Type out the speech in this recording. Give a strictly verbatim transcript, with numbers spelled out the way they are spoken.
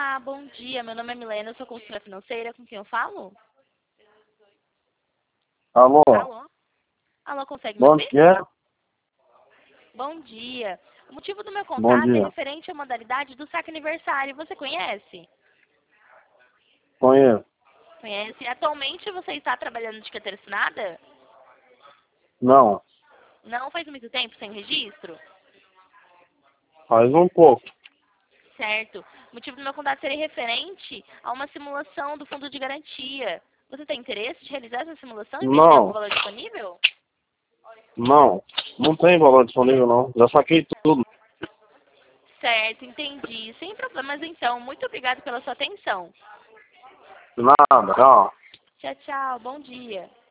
Olá, bom dia. Meu nome é Milena, eu sou consultora financeira. Com quem eu falo? Alô? Alô? Alô, consegue me Bom ouvir? dia. Bom dia. O motivo do meu Bom contato é dia. referente à modalidade do saque aniversário. Você conhece? Conheço. Conhece. Atualmente você está trabalhando de carteira assinada? Não. Não faz muito tempo sem registro? Faz um pouco. Certo. O motivo do meu contato seria referente a uma simulação do fundo de garantia. Você tem interesse de realizar essa simulação e ver se tem algum Não. valor disponível? Não. Não tem valor disponível, não. Já saquei tudo. Certo, entendi. Sem problemas então. Muito obrigada pela sua atenção. Nada. Não. Tchau, tchau. Bom dia.